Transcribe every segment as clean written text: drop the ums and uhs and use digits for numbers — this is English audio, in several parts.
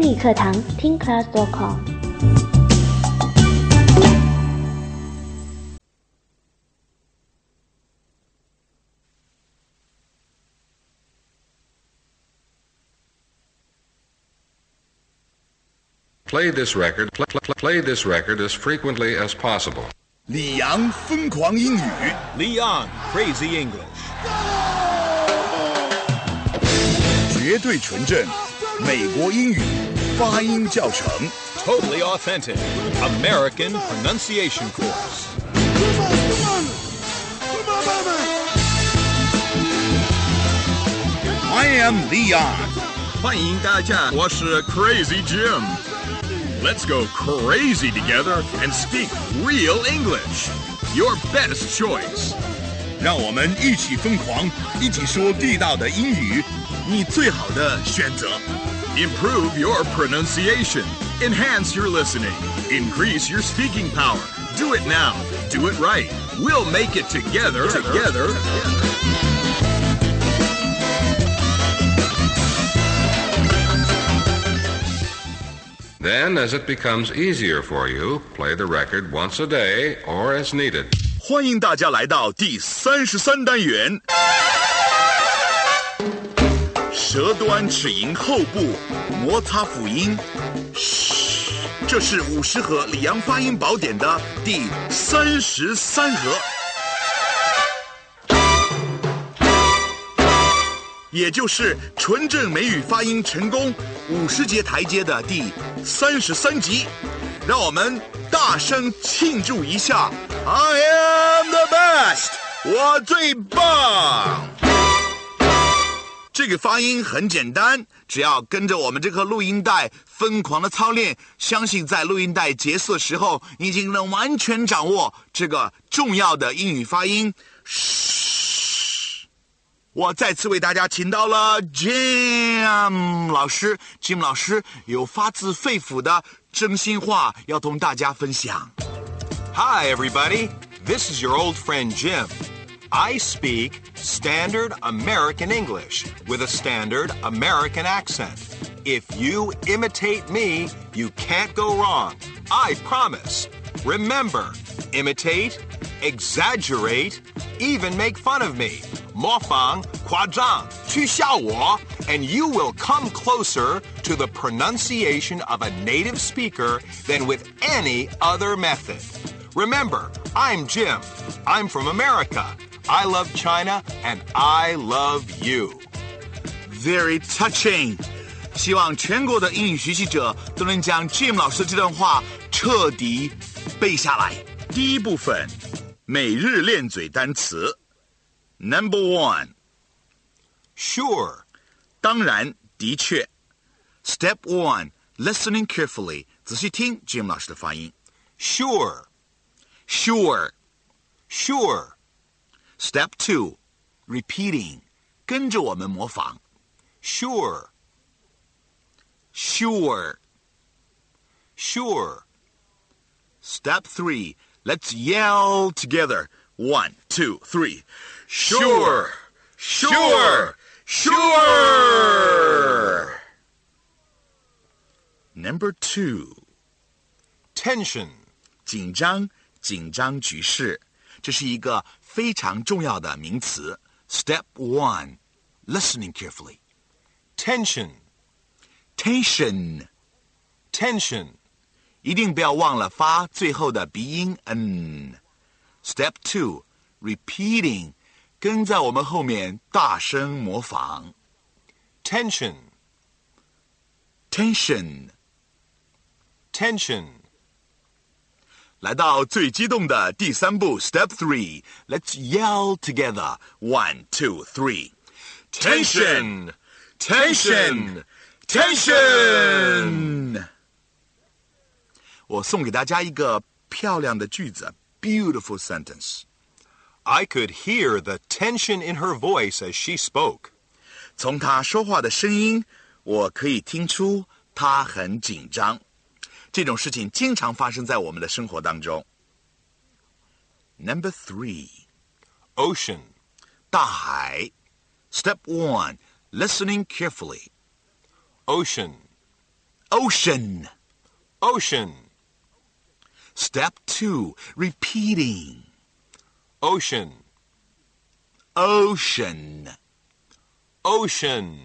英语课堂听 class.com。 Play this record as frequently as possible. 李阳疯狂英语 Leon Crazy English. 绝对纯正美国英语发音教程 Totally authentic American pronunciation course. I am Leon. 欢迎大家，我是 Crazy Jim.Let's go crazy together and speak real English. Your best choice. 让我们一起疯狂，一起说地道的英语，你最好的选择。 Improve your pronunciation. Enhance your listening. Increase your speaking power. Do it now. Do it right. We'll make it together. Then, as it becomes easier for you, play the record once a day or as needed. 欢迎大家来到第33单元。舌端齿龈后部摩擦辅音，嘘，这是50盒李阳发音宝典的第33盒，也就是纯正美语发音成功50节台阶的第33集。让我们大声庆祝一下 ！I am the best， 我最棒。这个发音很简单，只要跟着我们这颗录音带疯狂的操练，相信在录音带结束的时候，你已经能完全掌握这个重要的英语发音。嘘！我再次为大家请到了 Jim 老师 ，Jim 老师有发自肺腑的真心话要同大家分享。 Hi, everybody. This is your old friend Jim.I speak standard American English with a standard American accent. If you imitate me, you can't go wrong. I promise. Remember, imitate, exaggerate, even make fun of me. 模仿,夸张,取笑我, and you will come closer to the pronunciation of a native speaker than with any other method. Remember, I'm Jim. I'm from America.I love China, and I love you. Very touching. 希望全国的英语学习者都能将 Jim 老师的这段话彻底背下来。第一部分，每日练嘴单词。Number 1. Sure. 当然，的确。Step 1. Listening carefully. 仔细听 Jim 老师的发音。 Sure. Sure. Sure.Step 2. Repeating. 跟着我们模仿。 Sure. Step 3. Let's yell together. 1, 2, 3. Sure. Number 2. Tension. 紧张局势。这是一个非常重要的名词。Step 1. Listening carefully. Tension. 一定不要忘了发最後的鼻音 n。Step 2. Repeating. 跟在我们後面大聲模仿。 Tension. 来到最激動的第3步 Step 3. Let's yell together. 1, 2, 3. Tension! Tension! 我送给大家一个漂亮的句子 Beautiful sentence. I could hear the tension in her voice as she spoke. 从她说话的声音，我可以听出她很紧张。这种事情经常发生在我们的生活当中。Number 3. Ocean. 大海。Step 1. Listening carefully. Ocean. Ocean. Ocean. Step 2, repeating. Ocean. Ocean. Ocean.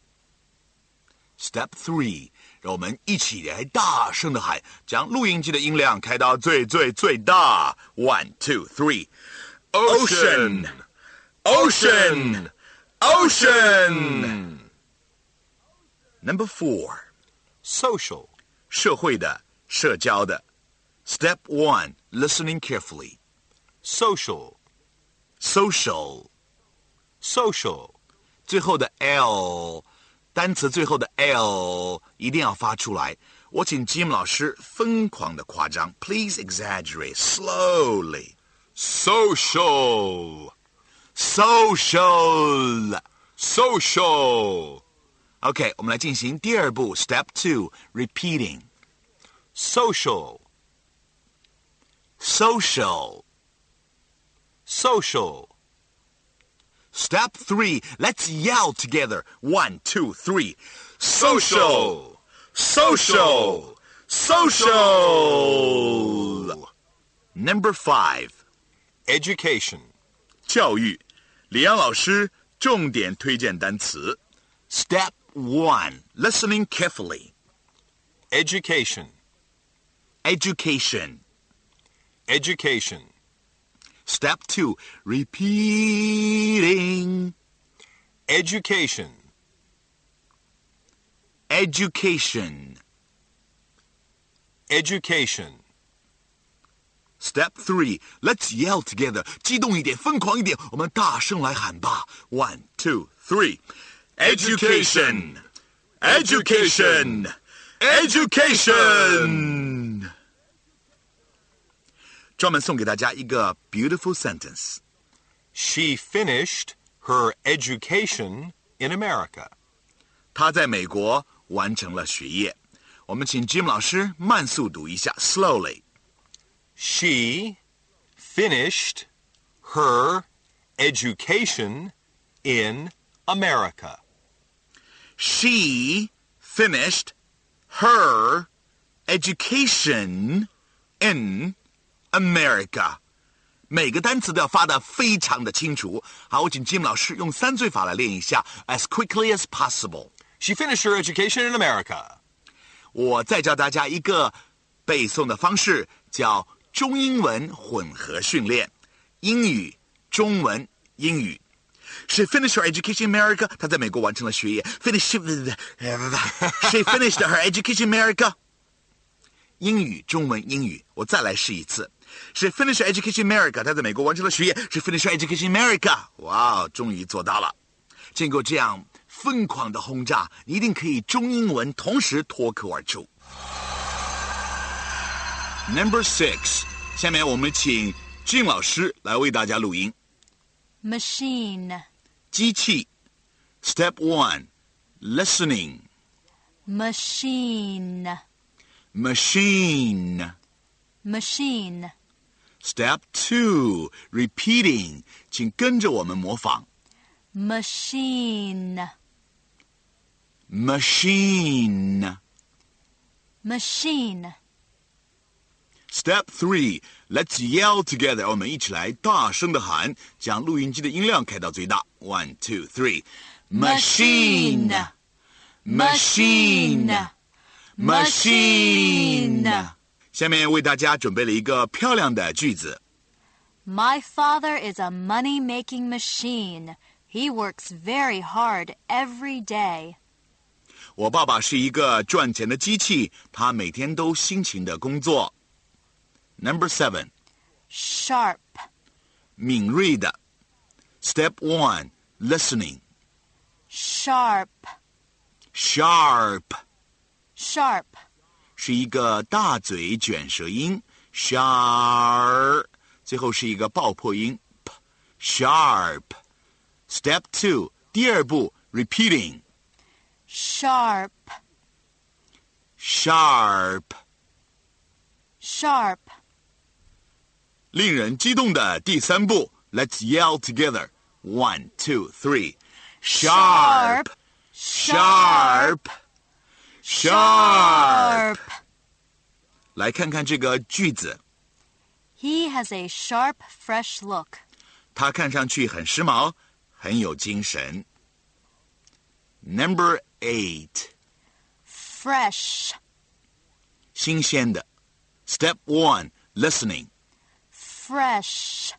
Step 3,让我们一起来大声的喊，将录音机的音量开到最大。1, 2, 3. Ocean. Ocean. Ocean. Number 4. Social. 社会的，社交的。Step 1, listening carefully. Social. Social. Social. 最后的 L， 单词最后的 L 一定要发出来。我请 Jim 老师疯狂的夸张 ，Please exaggerate slowly. Social. Social. Social. OK， 我们来进行第二步 ，Step 2, repeating. Social. Social. Social. Step 3, let's yell together. 1, 2, 3. Social. Social. Social. Number 5, Education. 教育。李阳老师重点推荐单词。Step 1, listening carefully. Education. Education. Education. Step 2, repeating. Education. Education. Education. Step 3, let's yell together. 激动一点，疯狂一点，我们大声来喊吧。1, 2, 3. Education. Education. Education. 专门送给大家一个 beautiful sentence. She finished her education in America. 她在美国完成了学业。我们请 Jim 老师慢速读一下 slowly. She finished her education in America. She finished her education in America. 每个单词都要发得非常的清楚。好，我请 Jim 老师用3句法来练一下 as quickly as possible. She finished her education in America. 我再教大家一个背诵的方式，叫中英文混合训练。英语、中文、英语。She finished her education in America. 她在美国完成了学业。She finished her education in America. 英语、中文、英语。我再来试一次。She finished her education in America. 她在美国完成了学业。She finished her education in America. 哇，终于做到了。经过这样疯狂的轰炸，你一定可以中英文同时脱口而出。Number 6， 下面我们请Jim老师来为大家录音。 Machine. 机器。Step 1, listening. Machine. Machine. Machine. Step 2, repeating. 请跟着我们模仿。 Machine. Machine. Machine. Step 3, let's yell together. 我们一起来大声的喊，将录音机的音量开到最大。1, 2, 3. Machine. Machine. Machine. 下面为大家准备了一个漂亮的句子。 My father is a money-making machine. He works very hard every day. 我爸爸是一个赚钱的机器，他每天都辛勤的工作。Number 7, Sharp. 敏锐的。Step 1, listening. Sharp. Sharp. Sharp. 是一个大嘴卷舌音 ，sharp， 最后是一个爆破音 p，sharp。Step 2, 第二步 repeating. Sharp. Sharp. Sharp. 令人激动的第三步 ，Let's yell together. 1, 2, 3. Sharp. Sharp. Sharp. 来看看这个句子。 He has a sharp, fresh look. 他看上去很时髦，很有精神。Number 8. Fresh. 新鲜的。Step 1. Listening. Fresh.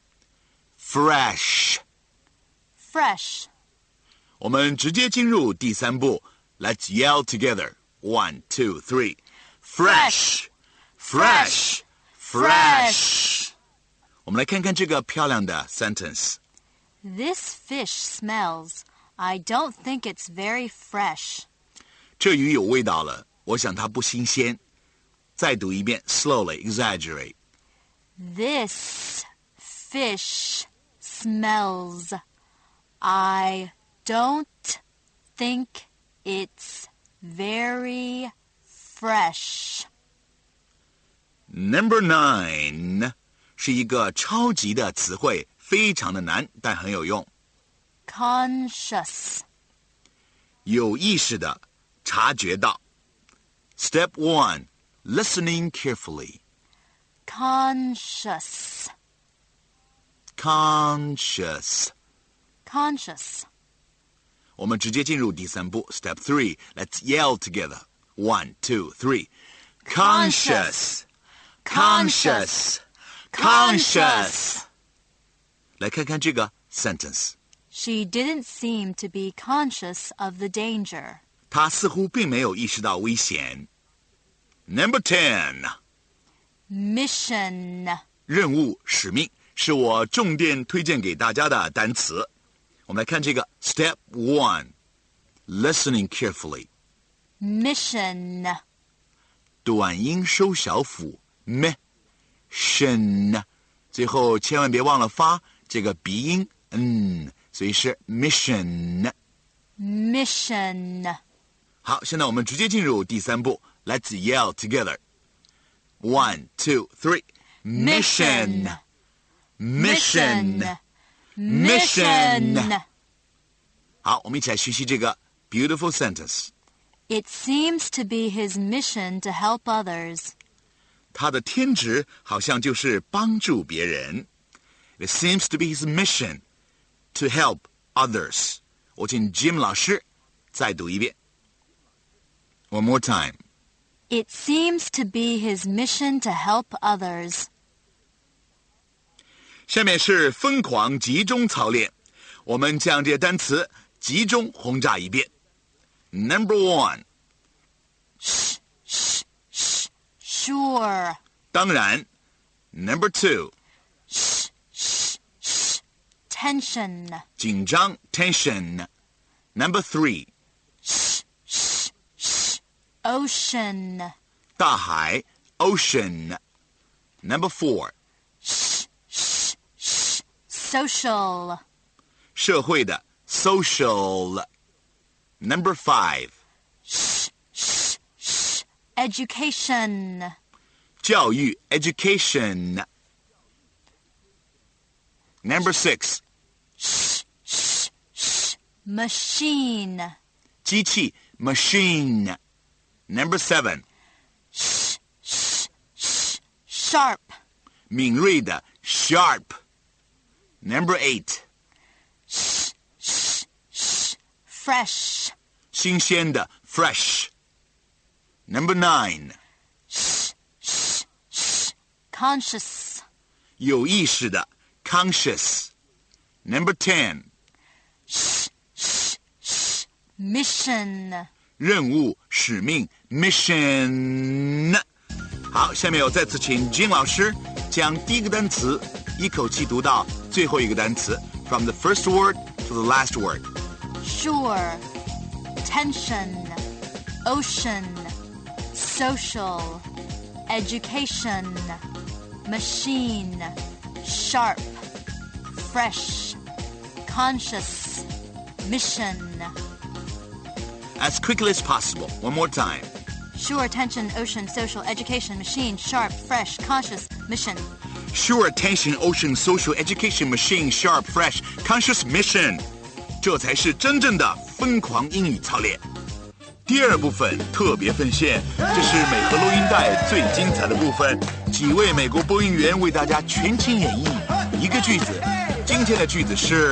Fresh. Fresh. 我们直接进入第3步。Let's yell together. 1, 2, 3. Fresh. Fresh. Fresh. 我们来看看这个漂亮的 sentence. This fish smells. I don't think it's very fresh. 这鱼有味道了，我想它不新鲜。再读一遍 slowly, exaggerate. This fish smells. I don't think it's very fresh. Number 9是一个超级的词汇，非常的难，但很有用。 Conscious. 有意识的，察觉到。Step 1. Listening carefully. Conscious. Conscious. Conscious. 我们直接进入第3步。Step 3. Let's yell together. 1, 2, 3. Conscious. Conscious. Conscious. 来看看这个 sentence. She didn't seem to be conscious of the danger. 她似乎并没有意识到危险。Number 10. Mission. 任务使命是我重点推荐给大家的单词。我们来看这个 Step 1. Listening carefully. Mission. 短音收小腹 mission. 最后千万别忘了发这个鼻音所以是 mission. Mission. 好，现在我们直接进入第3步。Let's yell together. 1, 2, 3. Mission. Mission. Mission. 好，我们一起来学习这个 beautiful sentence. It seems to be his mission to help others. 他的天职好像就是帮助别人。It seems to be his mission to help others. 我请 Jim 老师再读一遍。One more time. It seems to be his mission to help others. 下面是疯狂集中操练，我们将这些单词集中轰炸一遍。Number 1. Sure. 当然。Number 2. Tension. 紧张 tension. Number 3. Ocean. 大海 ocean. Number 4. Social. 社会的 social. Number 5. Education. 教育 education. Number 6. Machine. 机器 machine. Number 7. Sharp. 敏锐的 sharp. Number 8. Fresh. 新鲜的 fresh. Number 9. Conscious. 有意识的 conscious. Number 10. Mission. 任务使命 mission. 好，下面我再次请 Jim 老师将第一个单词一口气读到最后一个单词 from the first word to the last word. Sure. Tension. Ocean. Social. Education. Machine. Sharp. Fresh. Conscious. Mission. As quickly as possible. One more time. Sure. Attention. Ocean. Social. Education. Machine. Sharp. Fresh. Conscious. Mission. Sure attention, ocean, social, education, machine, sharp, fresh, conscious, mission. 这才是真正的疯狂英语操练。 第二部分特别分线，这是美和录音带最精彩的部分，几位美国播音员为大家全情演绎一个句子。今天的句子是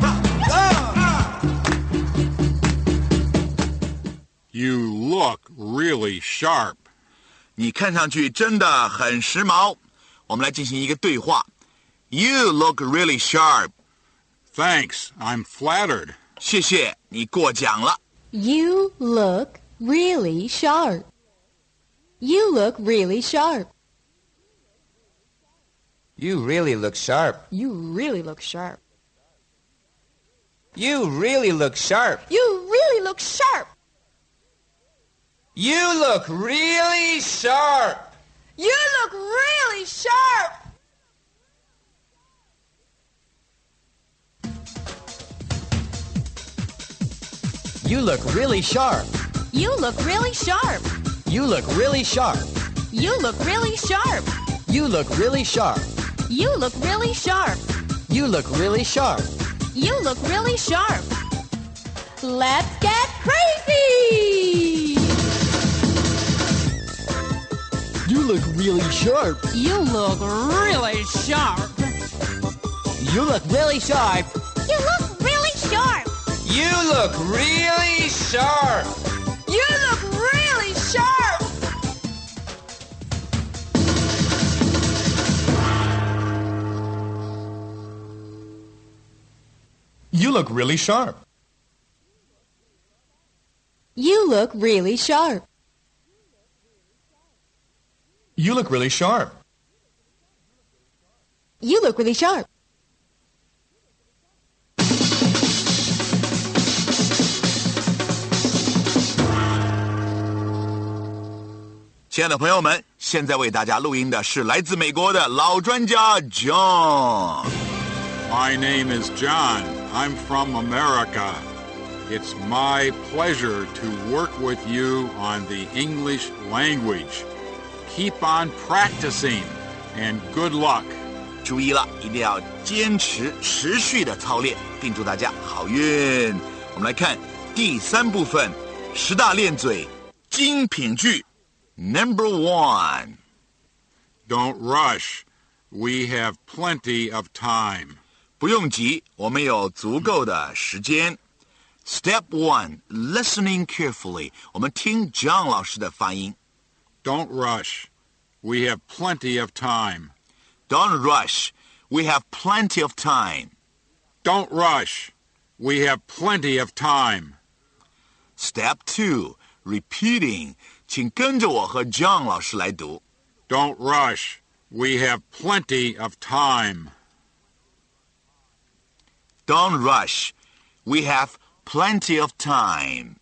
You look really sharp. 你看上去真的很时髦。我们来进行一个对话。You look really sharp. Thanks, I'm flattered. 谢谢，你过奖了。 You look really sharp. You look really sharp. You really look sharp. You really look sharp. You really look sharp. You really look sharp. You look really sharp. You look really sharp. You look really sharp. You look really sharp. You look really sharp. You look really sharp. You look really sharp. You look really sharp. You look really sharp. You look really sharp. Let's get crazy! You look really sharp. You look really sharp. You look really sharp. You look really sharp. You look really sharp. You look really sharp. You look really sharp. You look really sharp. You look really sharp. You look really sharp. 亲爱的朋友们，现在为大家录音的是来自美国的老专家 John。 My name is John. I'm from America. It's my pleasure to work with you on the English language. Keep on practicing, and good luck. 注意了，一定要坚持持续的操练，并祝大家好运。我们来看第三部分，10大练嘴精品句。Number 1. Don't rush. We have plenty of time. 不用急，我们有足够的时间。Step 1. Listening carefully. 我们听 John 老师的发音。 Don't rush. We have plenty of time. Don't rush. We have plenty of time. Don't rush. We have plenty of time. Step 2. Repeating. 请跟着我和 John 老师来读。 Don't rush. We have plenty of time. Don't rush. We have plenty of time.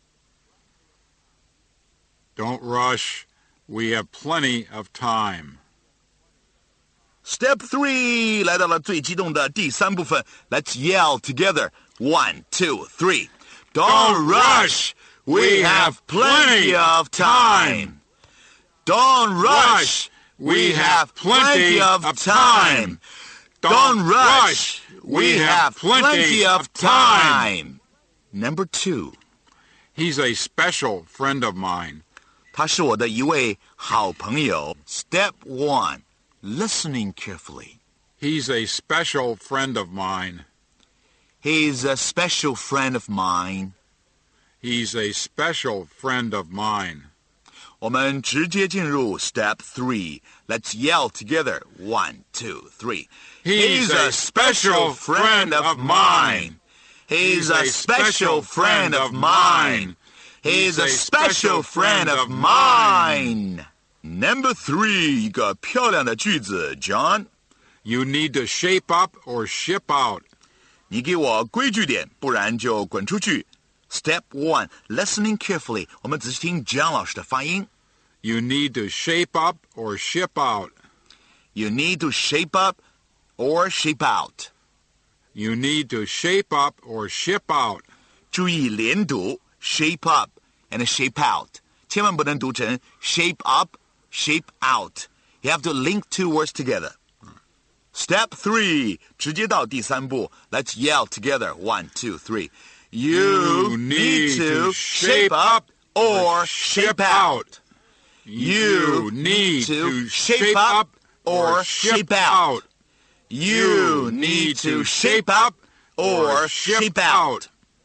Don't rush. We have plenty of time. Step 3. 来到了最激动的第三部分。Let's yell together. 1, 2, 3. Don't rush. We have plenty of time. Don't rush. We have plenty of time. Don't rush. We have plenty of time. Number 2. He's a special friend of mine. 他是我的一位好朋友。Step 1. Listening carefully. He's a special friend of mine. He's a special friend of mine. He's a special friend of mine. 我们直接进入 Step 3. Let's yell together. 1, 2, 3. He's a special friend of mine. He's a special friend of mine. He's a special friend of mine. Number 3. 一个漂亮的句子 John. You need to shape up or ship out. 你给我规矩点，不然就滚出去。Step 1. Listening carefully. 我们仔细听 John 老师的发音。 You need to shape up or ship out. You need to shape up or ship out. You need to shape up or ship out. 注意连读 shape up and shape out. 千万不能读成 shape up, shape out. You have to link two words together. Step 3. 直接到第三步。Let's yell together. 1, 2, 3. You need to shape up or shape out. You need to shape up or shape out. You need to shape up or shape out.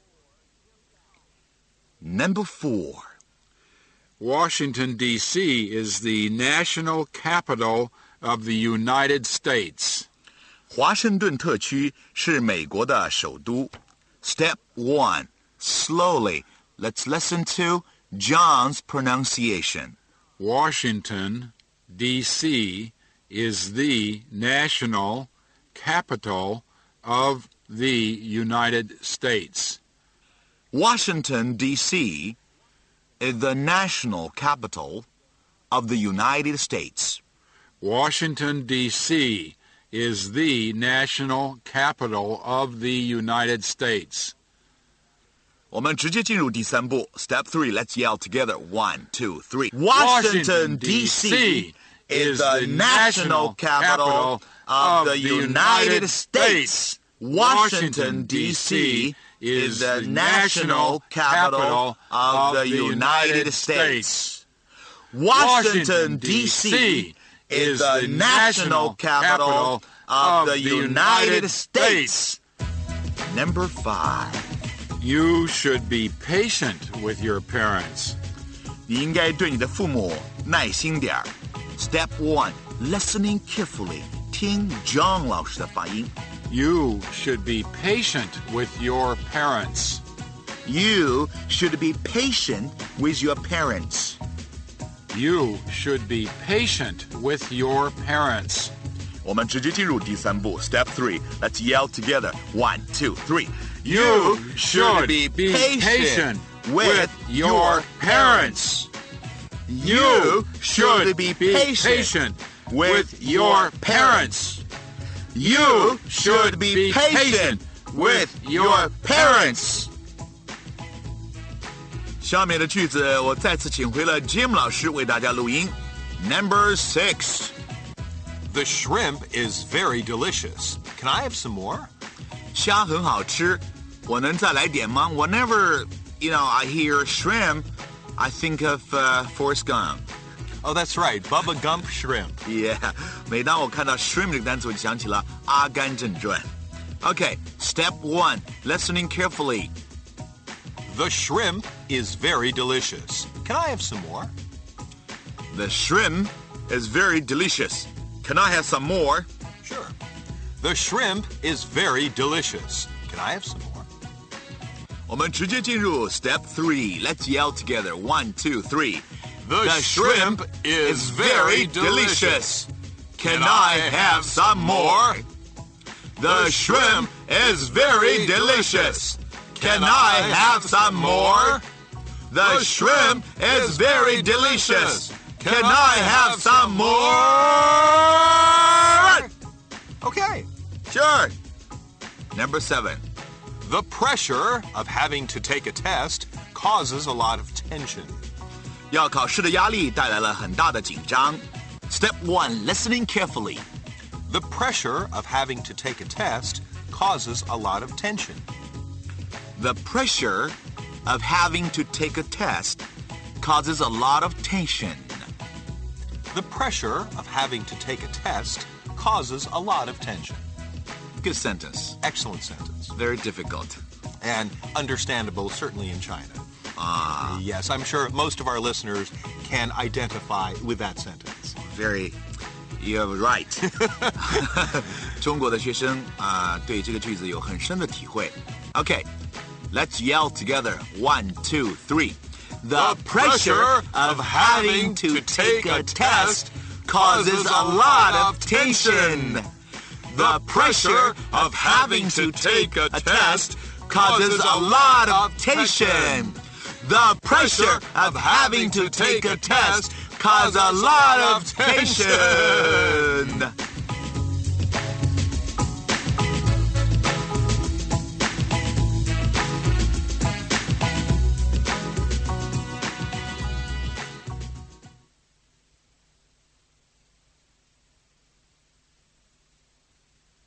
Number 4. Washington, D.C. is the national capital of the United States. 华盛顿特区是美国的首都。Step 1. Slowly, let's listen to John's pronunciation. Washington, D.C. is the national capital of the United States. Washington, D.C. is the national capital of the United States. Washington, D.C. is the national capital of the United States. 我们直接进入第3步 Step 3, let's yell together. 1, 2, 3. Washington, D.C. is the national capital of the United States. Washington, D.C. is the national capital of the United States. Washington, D.C. is the national capital of the United States. Number 5. You should be patient with your parents. 你应该对你的父母耐心点儿。Step 1. Listening carefully. 听 John 老师的发音。 You should be patient with your parents. You should be patient with your parents. You should be patient with your parents. 我们直接进入第3步 Step 3. Let's yell together. 1, 2, 3. You should be patient with your parents. You should be patient with your parents. You should be patient with your parents. 下面的句子我再次请回了 Jim 老师为大家录音。Number 6. The shrimp is very delicious. Can I have some more? 虾很好吃，我能再来点吗？ Whenever, I hear shrimp, I think of Forrest Gump. Oh, that's right. Bubba Gump shrimp. Yeah, 每当我看到 shrimp 这个单词，我就想起了《阿甘正传》。Okay, Step 1. Listening carefully. The shrimp is very delicious. Can I have some more? The shrimp is very delicious. Can I have some more? Sure. The shrimp is very delicious. Can I have some more? 我们直接进入 Step 3. Let's yell together. 1, 2, 3. The shrimp is very delicious. Can I have some more? The shrimp is very delicious. Can I have some more? The shrimp is very delicious. Can I have some more? Okay. Sure. Number 7. The pressure of having to take a test causes a lot of tension. 要考试的压力带来了很大的紧张。Step 1. Listening carefully. The pressure of having to take a test causes a lot of tension. The pressure of having to take a test causes a lot of tension. The pressure of having to take a test causes a lot of tension. Good sentence. Excellent sentence. Very difficult. And understandable, certainly in China. Ah. Yes, I'm sure most of our listeners can identify with that sentence. You're right. 中国的学生对这个句子有很深的体会。Okay, let's yell together. 1, 2, 3. The pressure of having to take a test causes a lot of tension. The pressure of having to take a test causes a lot of tension. The pressure of having to take a test causes a lot of tension.